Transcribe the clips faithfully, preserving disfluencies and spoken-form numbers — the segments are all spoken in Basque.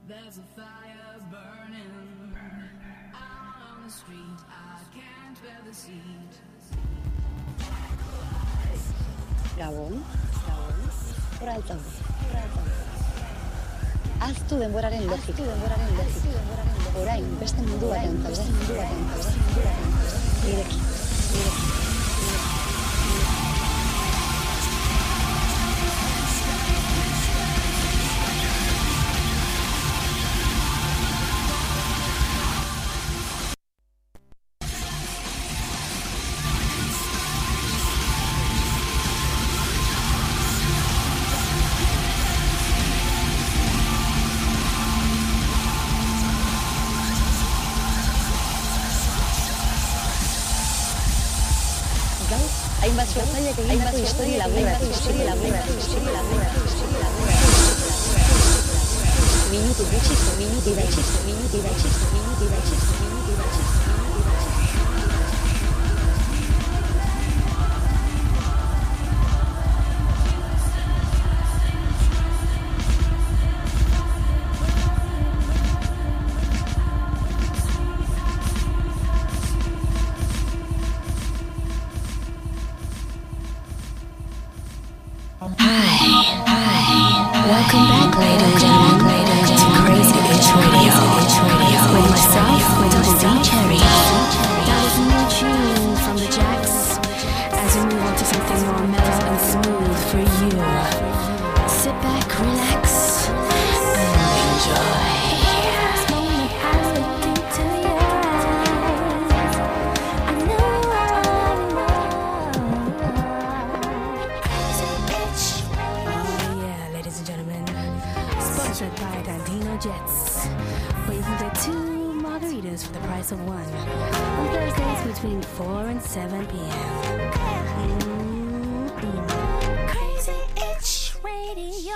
There's a fire burning out on the street. I can't bear the seat. Gabon, Gabon, ora altzaude, ora altzaude. Aztu denboraren logika, aztu denboraren logika. Orain, beste mundu batean zaude, mundu batean zaude, mundu batean zaude. Nireki, nireki. Hainbat sortzaileak egindako historia laburrak, historia laburrak, historia laburrak, historia laburrak. Minutu gutxiko, minutu idaitxiko, minutu idaitxiko, minutu idaitxiko, minutu idaitxiko. Welcome back, ladies and gentlemen, to Crazy Itch Radio, with myself, with D Cherry. That is a new tune from the Jacks, as we move on to something more mellow and smooth for you. Sit back, relax, and enjoy. By Dandino Jets, where you can get two margaritas for the price of one on Thursdays between four and seven p.m. Mm-hmm. Crazy Itch Radio.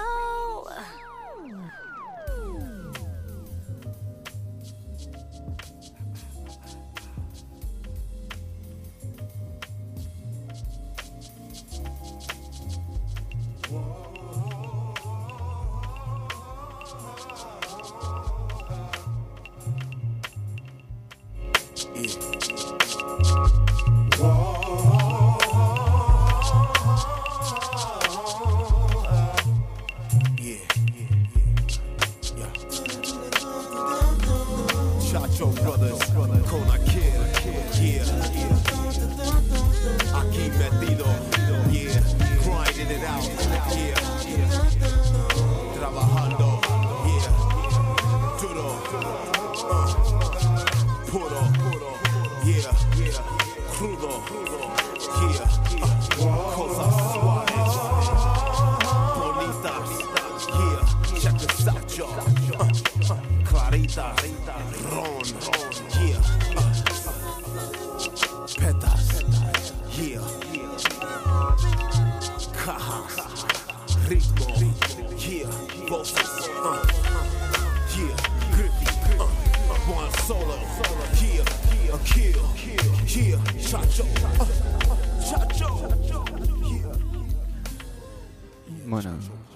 Bueno,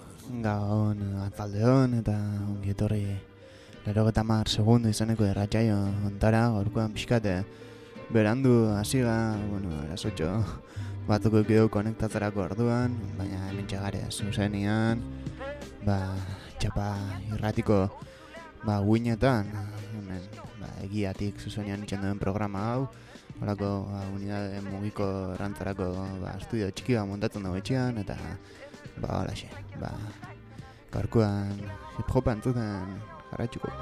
gaon atzaldeon eta ongi etorri laurogeita hamar segundo izaneko erratsaio hontara, gaurkoan pixkate berandu hasiga, bueno, erasotxo batzuk eukideu konektatzerako orduan, baina hemen txegare zuzenian, ba, txapa irratiko ba, guinetan, hemen ba, egiatik zuzenian itxen duen programa hau, horako ba, unidade mugiko errantzarako ba, estudio txiki bat montatzen dugu etxean, eta ba, holaxe, ba, gaurkoan hip-hopa entzuten jarraitzuko.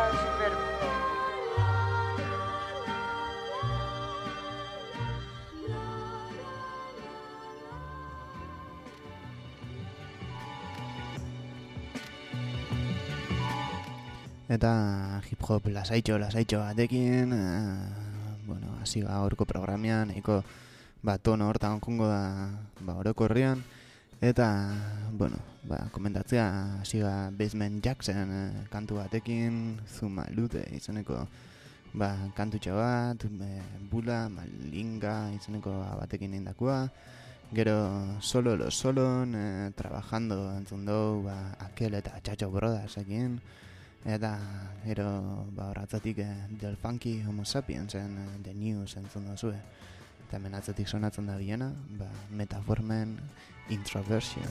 Eta hip-hop lasaitxo, lasaitxo batekin, eh, bueno, hasi gaurko programian, nahiko ba, tono hortan jongo da ba, orokorrian. Eta, bueno, ba, komentatzea hasiga Basement Jacksen eh, kantu batekin, Zuma Lute izeneko ba, kantutxo bat, e, Bula, Malinga izeneko batekin indakua. Gero Solo Los Solon, eh, trabajando entzun dugu ba, Akel eta Chacho Brothers ekin. Eta, gero, ba, horatzatik eh, Del Funky Homo Sapiensen eh, The News entzun dozue. Eta hemen atzatik sonatzen da biena, ba, Metaformen Introversion.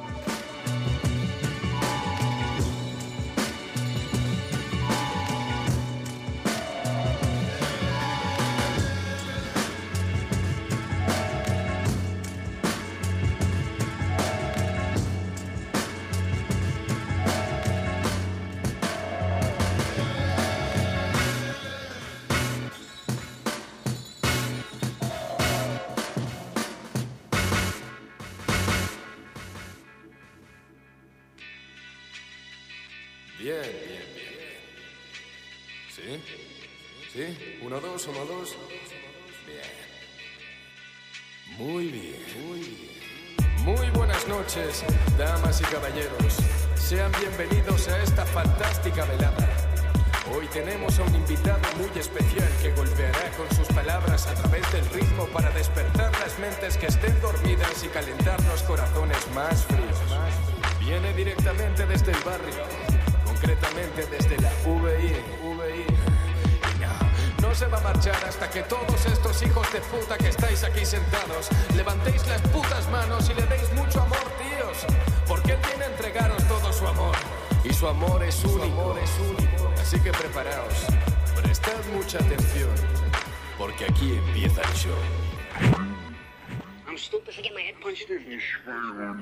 Bien, bien, bien. ¿Sí? ¿Sí? ¿Uno, dos, uno, dos? Bien. Muy bien, muy bien. Muy buenas noches, damas y caballeros. Sean bienvenidos a esta fantástica velada. Hoy tenemos a un invitado muy especial que golpeará con sus palabras a través del ritmo para despertar las mentes que estén dormidas y calentar los corazones más fríos. Viene directamente desde el barrio. Concretamente desde la V I, V I. Y no, no se va a marchar hasta que todos estos hijos de puta que estáis aquí sentados levantéis las putas manos y le deis mucho amor, tíos. Porque él viene a entregaros todo su amor. Y su amor es único, su amor es único. Así que preparaos, prestad mucha atención, porque aquí empieza el show. I'm stupid for getting my head punched in.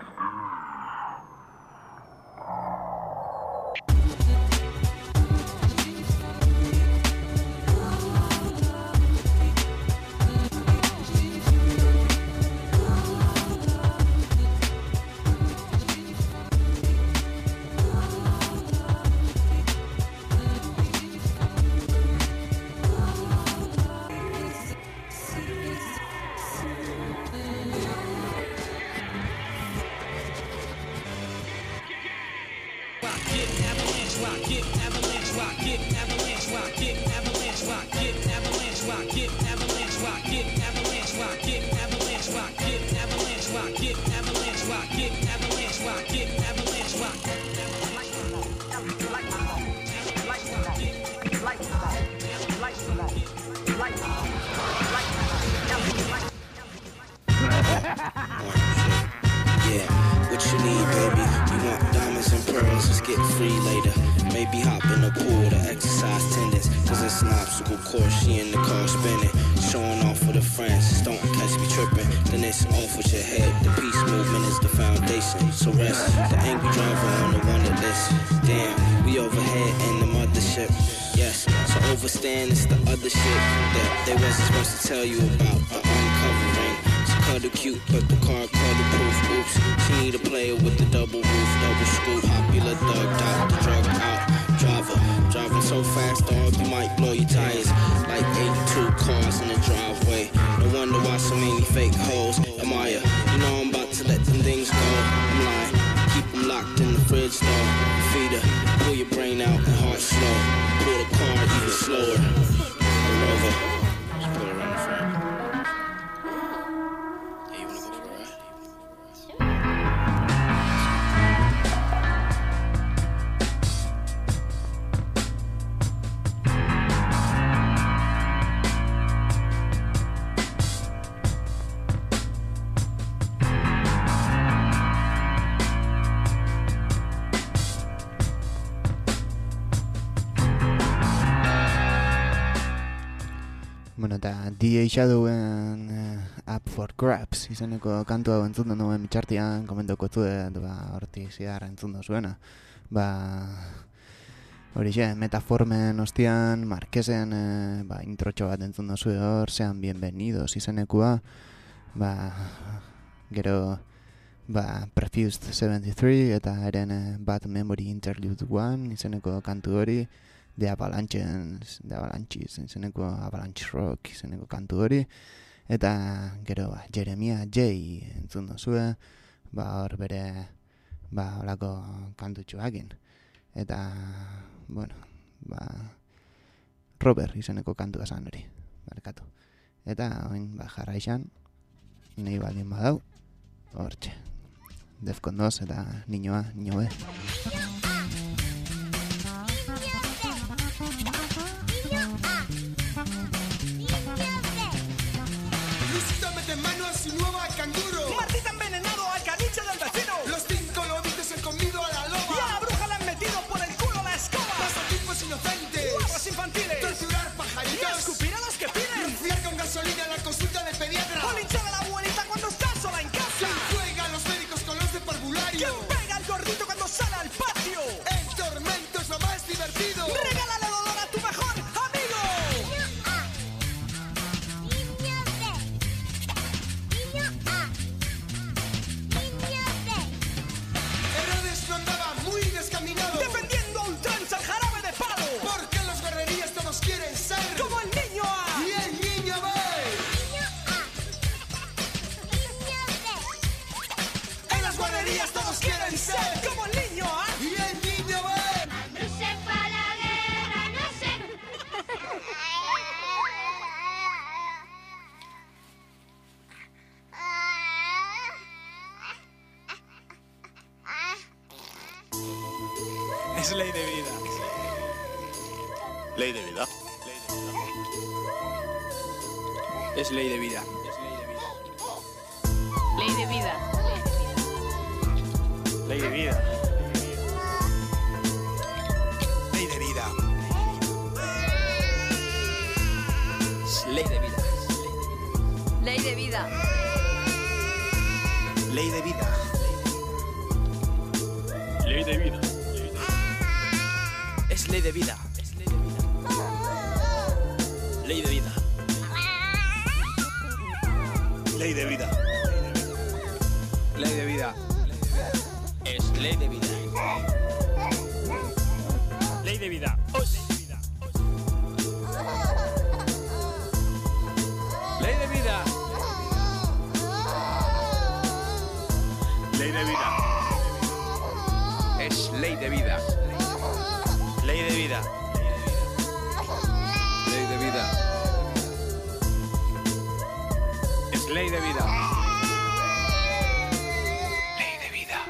Yeah, what you need, baby? You want diamonds and pearls? Let's get free later. Maybe hop in the pool to exercise tendons. Cause it's an obstacle course, she in the car spinning. Showing off for the friends, just don't catch me tripping. Then it's off with your head. The peace movement is the foundation. So rest, the angry driver on the wanted list. Damn, we overhead in the mothership. Yes, so overstand it's the other shit that they wasn't supposed to tell you about. The uncovering. Cuddle cute, but the car cuddle proof. Oops, she need a player with the double roof, double scoop. Popular thugged out, the drug out. Driver, driving so fast, dog, you might blow your tires. Like eighty-two cars in the driveway. No wonder why so many fake hoes admire. You know I'm about to let them things go. I'm lying, keep them locked in the fridge though. Feed her, pull your brain out and heart slow. Pull the car even slower. Pull over. Just put her on the front. Bueno, eta D A Shadowen uh, Up for Grabs izeneko kantu hau entzun duen mitxartian komentoko zuet, ba, hortik ziar entzun zuena. Ba, hori xe, Metaformen ostian, Marquesen eh, ba, introtxo bat entzun duzue hor, sean bienvenidos izenekua. Ba, gero, ba, Perfused seventy-three eta eren eh, Bad Memory Interlude one izeneko kantu hori. The Avalanches, The Avalanches, izeneko Avalanche Rock izeneko kantu hori. Eta gero ba, Jeremiah J entzun duzue, ba hor bere ba holako kantutxoakin. Eta, bueno, ba Robert izeneko kantua zan hori, barkatu. Eta oin ba jarraixan, nahi baldin badau, hortxe. Defcon dos eta niñoa, niñoe. Es ley de vida. Ley de vida. Es ley de vida. Ley de vida. Ley de vida. Ley de vida. Es ley de vida. Ley de vida. Ley de vida. Ley de vida. Es ley de vida. Ley de vida. Ley de vida. Ley de vida. Es ley de vida. Ley de vida. Ley de vida. Ley de vida. Es ley de vida. Ley de vida. Ley de vida. Es ley de vida. Ley de vida.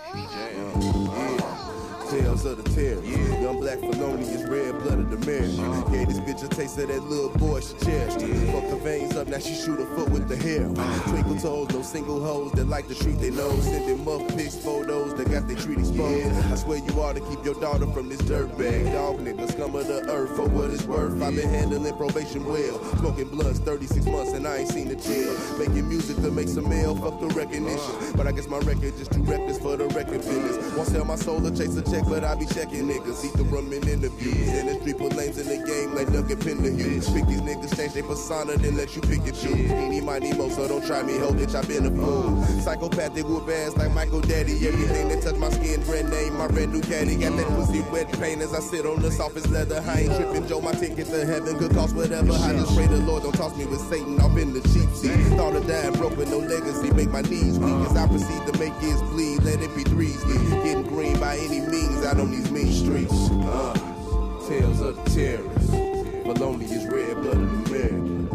Tales of the terror. Yeah. Young black felonious, red blood of the marriage. Yeah. Gave this bitch a taste of that little boy she cherished. Yeah. Fuck the veins up, now she shoot her foot with the hair. Twinkle toes, no single hoes that like to treat their nose. Sending muff pics, photos that got their treat exposed. Yeah. I swear you ought to keep your daughter from this dirtbag. Dog nigga, scum of the earth for what it's worth. I've been handling probation well. Smoking blunts thirty-six months and I ain't seen a chill. Making music to make some mail, fuck the recognition. But I guess my record just too reckless for the record business. Won't sell my soul or chase a check, but I be checking niggas. Eat the rum in interviews. And the street put lanes in the game like Duncan Penderhugh. Pick these niggas, change their persona, then let you pick and choose. Eeny, miny, mo, so don't try me, ho, bitch, I been a fool. Psychopathic with bands like Michael Daddy. Everything that touch my skin, brand name, my red Ducati. Got that pussy wet pain as I sit on the softest leather. I ain't tripping, Joe, my ticket to heaven could cost whatever. I just pray the Lord don't toss me with Satan off in the cheap seat. Thought of dying broke with no legacy, make my knees weak. As I proceed to make his bleed, let it be threes. Getting green by any means out on these mean streets. Uh, tales of the terrorists. Maloney is red blood of the man.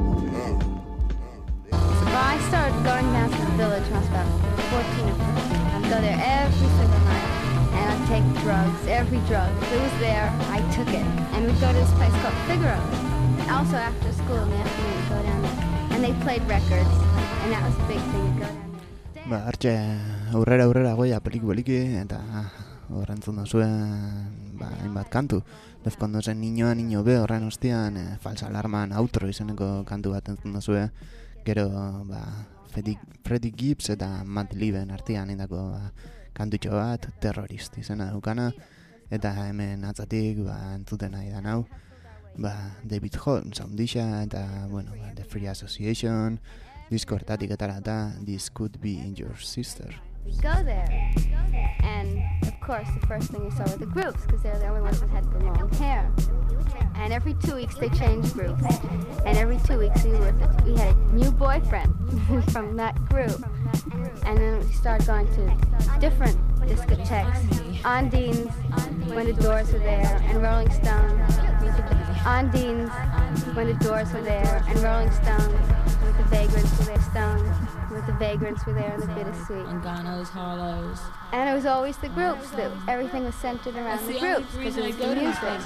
Well, I started going down to the village when I was about fourteen or fifteen. I'd go there every single night, and I'd take drugs, every drug. If it was there, I took it. And we'd go to this place called Figaro. Also after school in the afternoon, we'd go down there. And they played records, and that was a big thing to go down there. Ba, hartxe, aurrera aurrera goia pelik beliki, eta horrentzun duzuen, ba, hainbat kantu. Defkondo zen niñoa, niño be, horren ostian, e, falsa alarman outro izeneko kantu bat entzun duzue. Gero, ba, Freddie Gibbs eta Matt Lieben artean indako ba, kantutxo bat, Terrorist izena dukana. Eta hemen atzatik, ba, entzuten nahi da nau. Ba, David Holmes, Soundisha, eta, bueno, ba, The Free Association, disko hartatik etarata, This Could Be Your Sister. We go there, and of course the first thing we saw were the groups, because they're the only ones that had the long hair. And every two weeks they changed groups, and every two weeks we were we had a new boyfriend from that group. And then we started going to different discotheques. Ondines, when the Doors were there, and Rolling Stone. Ondines, when the Doors were there, and Rolling Stone, with the Vagrants were there, Stone, with the Vagrants were there, and the Bittersweet. And Ganos, Harlows. And it was always the groups, that everything was centered around the, the groups, because it was the music.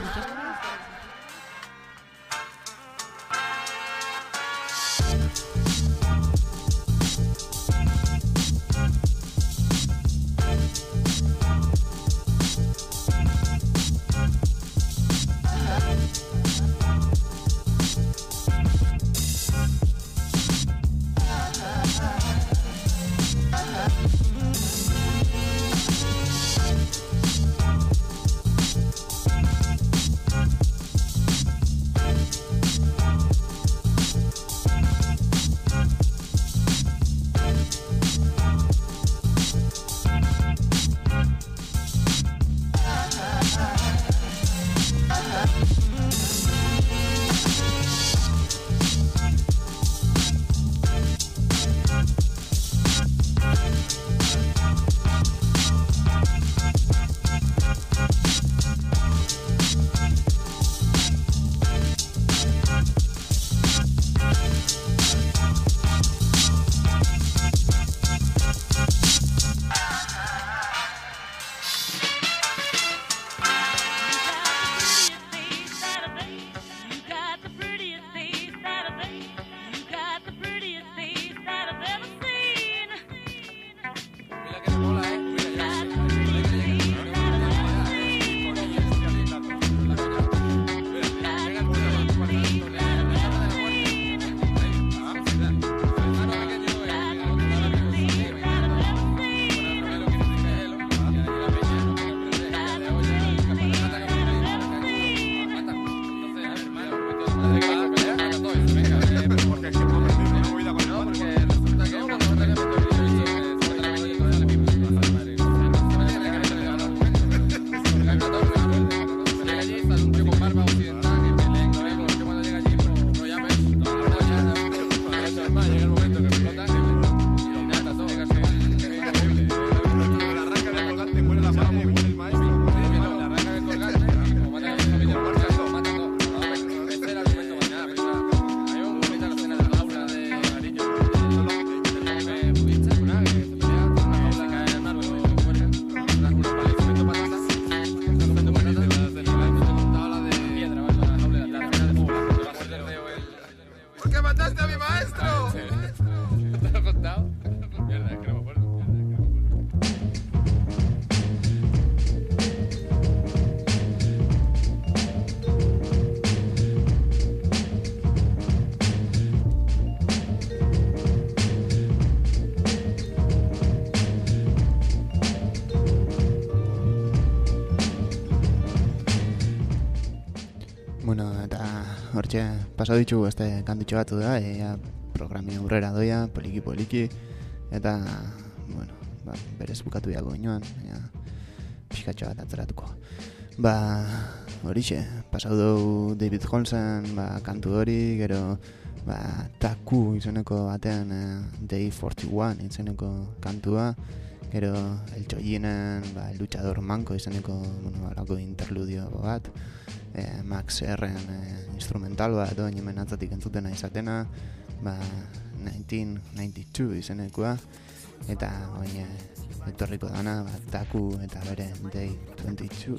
Bueno, eta hortxe pasau ditugu este kantitxo batu da, ea programi aurrera doia, poliki poliki, eta, bueno, ba, berez bukatu dago inoan, ea, pixkatxo bat atzeratuko. Ba, horixe, pasau dugu David Holmesen, ba, kantu hori, gero, ba, Taku izeneko batean, eh, Day forty-one izeneko kantua, gero El Txollinen, ba, El Luchador Manko izeneko, bueno, alako interludio bat, eh, Max R'en eh, instrumental bat, oin hemen atzatik entzutena izatena, ba, nineteen ninety-two izenekoa, eta oin eh, etorriko dana, ba, Taku eta bere Day twenty-two.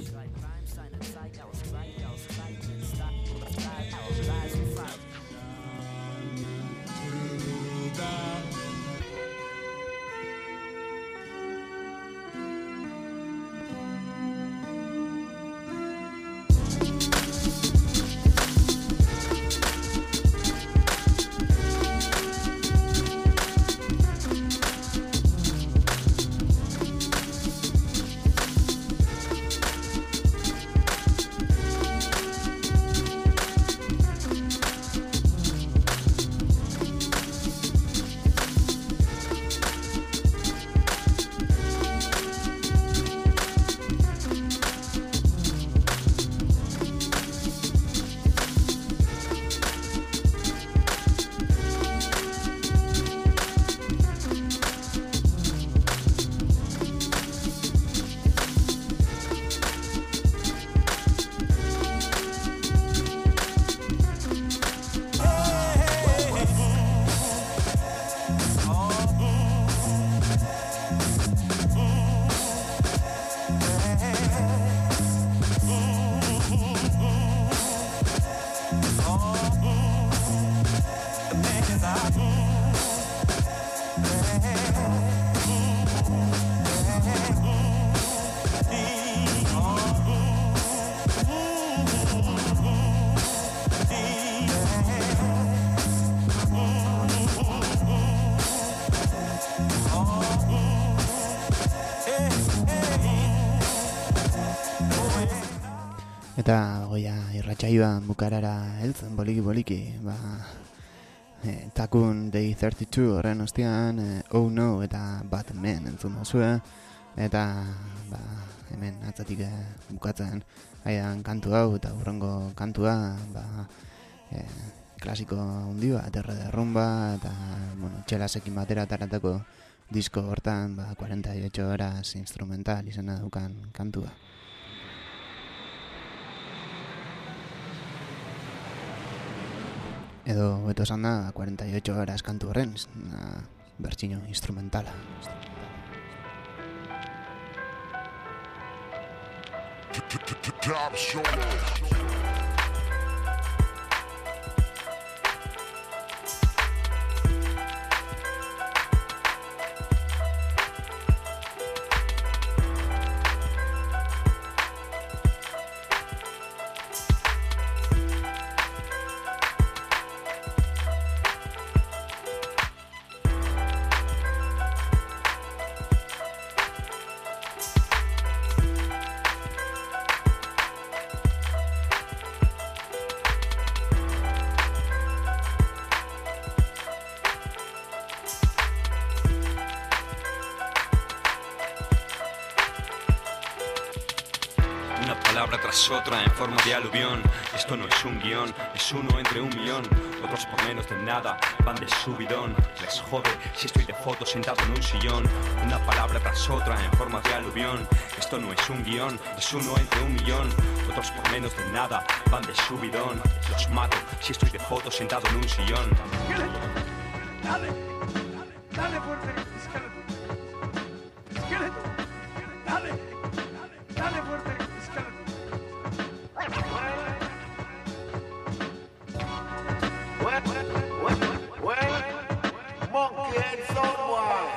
Eta goia irratsaioan bukarara heltzen boliki-boliki, ba, e, Takun Day thirty-two horren ostean, e, Oh No eta Batman entzun duzue, eta ba, hemen atzatik e, bukatzen aidan kantu hau eta hurrengo kantua, ba, e, klasiko hundi bat, erre de rumba, eta bueno, txelasekin batera taratako disko hortan, ba, cuarenta y ocho horas instrumental izena dukan kantua. Edo, beto esan da, cuarenta y ocho horas kantu horren, bertsio instrumentala. Otra en forma de aluvión. Esto no es un guión, es uno entre un millón. Otros por menos de nada van de subidón. Les jode si estoy de foto sentado en un sillón. Una palabra tras otra en forma de aluvión. Esto no es un guión, es uno entre un millón. Otros por menos de nada van de subidón. Los mato si estoy de foto sentado en un sillón. Dale, dale fuerte, esqueleto. Esqueleto, dale, dale fuerte, esqueleto. Monkey head someone.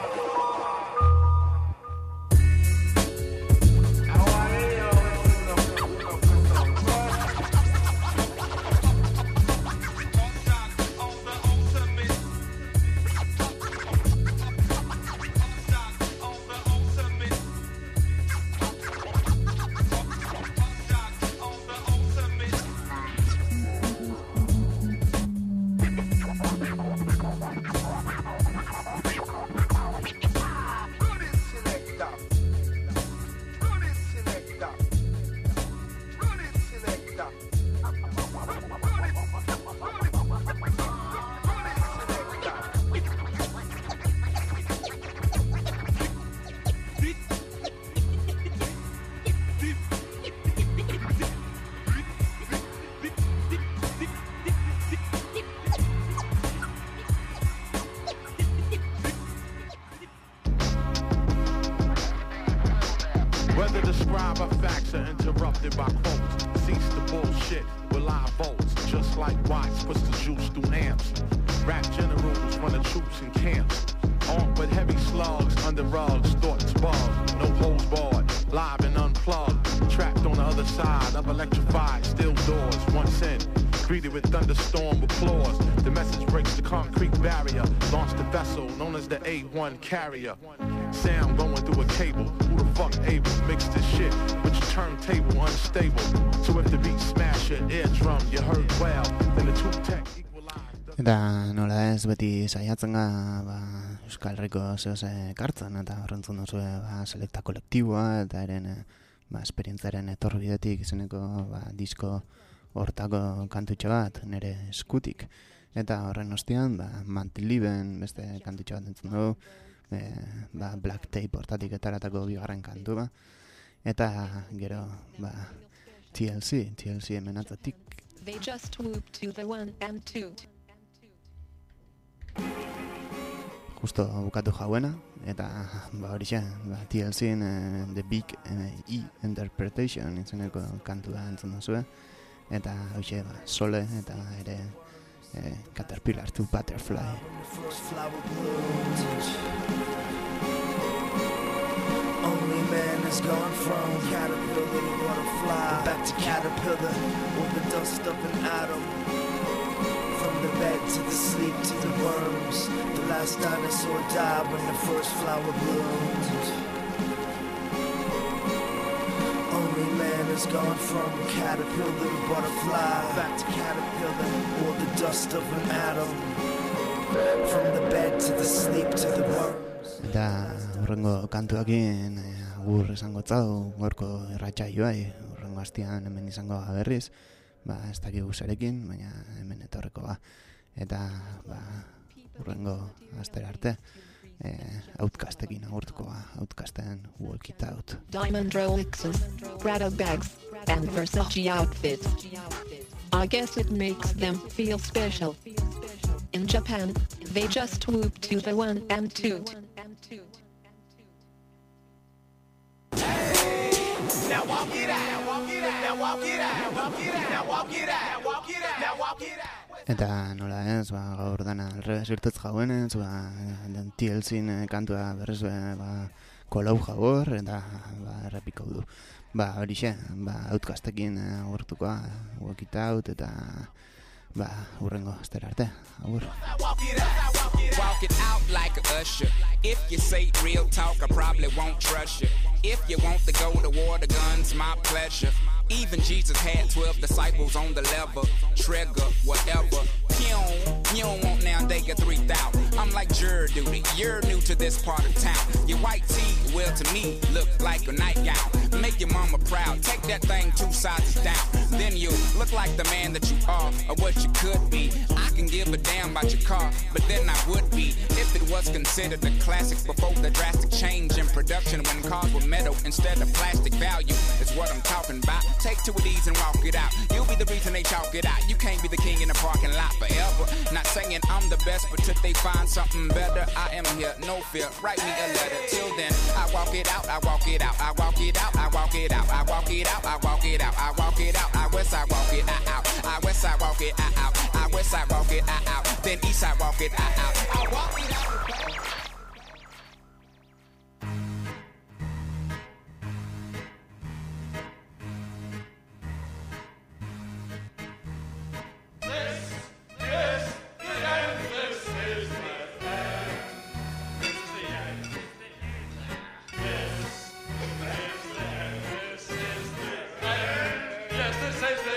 funded by quotes. Cease the bullshit with live votes. Just like Watts puts the juice through amps. Rap generals run the troops in camps. Armed with heavy slugs under rugs, thoughts bugged. No holes barred, live and unplugged. Trapped on the other side of electrified steel doors. Once in, greeted with thunderstorm applause. The message breaks the concrete barrier. Launched the vessel known as the A one carrier. Sound going through a cable. Who the fuck able mix this shit with your turntable unstable? So if the beat smash your eardrum, you heard well. Then the two tech equalized. Eta nola ez beti saiatzen ga ba, Euskal Herriko zehoz ekartzen eta horrentzun duzu ba, selekta kolektiboa eta eren ba, esperientzaren etorbidetik izeneko ba, disko hortako kantutxo bat nire eskutik. Eta horren ostean ba, Mantiliben beste kantutxo bat entzun dugu, e, ba, Black Tape hortatik etaratako bigarren kantu ba. Eta gero ba, T L C, T L C hemen atzatik. They just whoop to the one and two. Justo bukatu jauena, eta ba horixe, ba, T L C-en uh, The Big uh, E Interpretation izeneko kantu da entzun duzue, eta horixe ba, Sole eta ere uh, Caterpillar to Butterfly. Only man has gone from caterpillar to butterfly, back to caterpillar, with the dust of an atom. From the bed to the sleep to the worms, the last dinosaur died when the first flower bloomed. Only man has gone from caterpillar to butterfly, back to caterpillar, or the dust of an atom. From the bed to the sleep to the worms. Eta horrengo kantuakin agur esango tzau, gorko irratsaioai, horrengo hastian hemen izango berriz. Ba, ez dakigu zarekin, baina hemen etorreko ba. Eta, ba, urrengo astera arte, eh, Outcastekin agurtuko ba, Outcasten Walk It Out. Diamond Rolexes, Prada bags, and Versace outfits. I guess it makes them feel special. In Japan, they just whoop to the one and two. Now walk it out, walk it out, now walk it out, walk it out, now walk it out, walk it out, now walk it out. Eta nola ez, ba, gaur dana alrebes irtetz jauenez, ba, T L C-en kantua berrez ba, kolau jagor, eta ba, errepiko du. Ba, horixe, ba, Outcastekin agurtukoa, Walk It Out, eta ba, urrengo astera arte, agur. Walk it out like a usher. If you say real talk, I probably won't trust you. If you want to go to war, the gun's my pleasure. Even Jesus had twelve disciples on the level. Trigger, whatever. You don't, you don't want now they get three thousand. I'm like jury duty, you're new to this part of town. Your white tee, well to me, look like a nightgown. Make your mama proud, take that thing two sizes down. Then you look like the man that you are, or what you could be. I can give a damn about your car, but then I would be. If it was considered a classic before the drastic change in production when cars were metal instead of plastic, value is what I'm talking about. Take two of these and walk it out. You'll be the reason they chalk it out. You can't be the king in the parking lot forever. Not saying I'm the best, but till they find something better, I am here, no fear. Write me a letter. Till then, I walk it out, I walk it out, I walk it out, I walk it out, I walk it out, I walk it out, I walk it out, I west side walk it out, I west side walk it out, I west side walk it out, then east side walk it out, I walk it out. This is